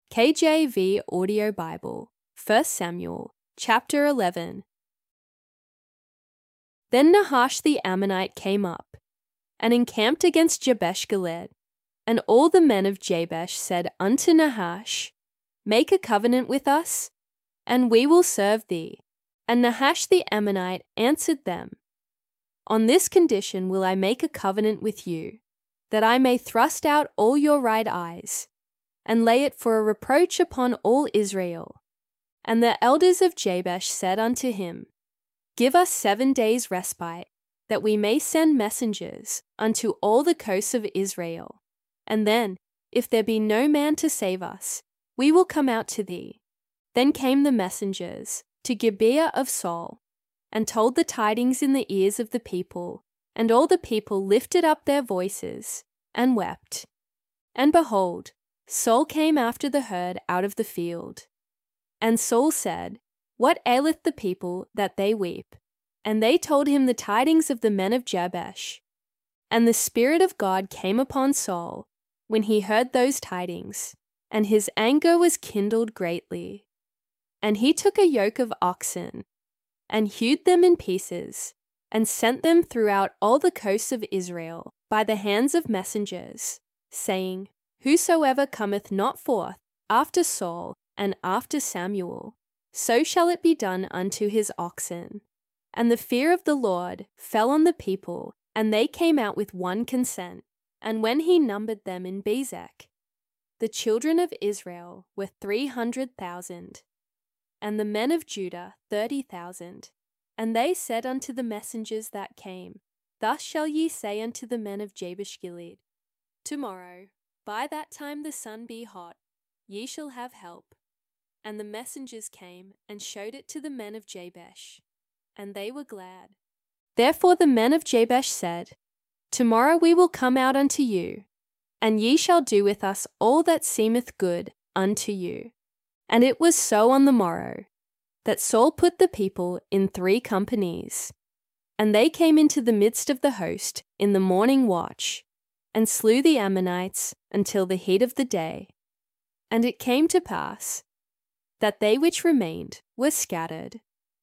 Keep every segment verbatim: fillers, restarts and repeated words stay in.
K J V Audio Bible, First Samuel, chapter eleven. Then Nahash the Ammonite came up, and encamped against Jabesh-gilead. And all the men of Jabesh said unto Nahash, Make a covenant with us, and we will serve thee. And Nahash the Ammonite answered them, On this condition will I make a covenant with you, that I may thrust out all your right eyes, and lay it for a reproach upon all Israel. And the elders of Jabesh said unto him, Give us seven days' respite, that we may send messengers unto all the coasts of Israel. And then, if there be no man to save us, we will come out to thee. Then came the messengers to Gibeah of Saul, and told the tidings in the ears of the people, and all the people lifted up their voices, and wept. And behold, Saul came after the herd out of the field. And Saul said, What aileth the people that they weep? And they told him the tidings of the men of Jabesh. And the Spirit of God came upon Saul when he heard those tidings, and his anger was kindled greatly. And he took a yoke of oxen, and hewed them in pieces, and sent them throughout all the coasts of Israel by the hands of messengers, saying, Whosoever cometh not forth after Saul and after Samuel, so shall it be done unto his oxen. And the fear of the Lord fell on the people, and they came out with one consent. And when he numbered them in Bezek, the children of Israel were three hundred thousand, and the men of Judah thirty thousand. And they said unto the messengers that came, Thus shall ye say unto the men of Jabesh-gilead, Tomorrow, by that time the sun be hot, ye shall have help. And the messengers came and showed it to the men of Jabesh, and they were glad. Therefore the men of Jabesh said, Tomorrow we will come out unto you, and ye shall do with us all that seemeth good unto you. And it was so on the morrow, that Saul put the people in three companies. And they came into the midst of the host in the morning watch, and slew the Ammonites until the heat of the day. And it came to pass that they which remained were scattered,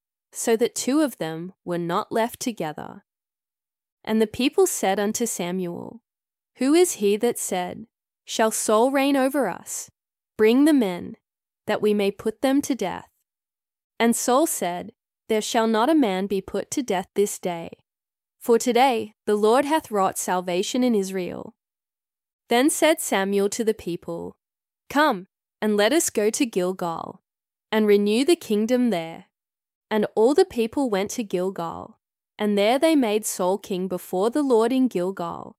so that two of them were not left together. And the people said unto Samuel, Who is he that said, Shall Saul reign over us? Bring the men, that we may put them to death. And Saul said, There shall not a man be put to death this day, for today the Lord hath wrought salvation in Israel. Then said Samuel to the people, Come, and let us go to Gilgal, and renew the kingdom there. And all the people went to Gilgal, and there they made Saul king before the Lord in Gilgal.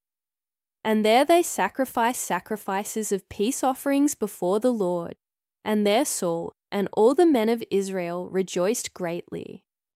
And there they sacrificed sacrifices of peace offerings before the Lord, and there Saul and all the men of Israel rejoiced greatly.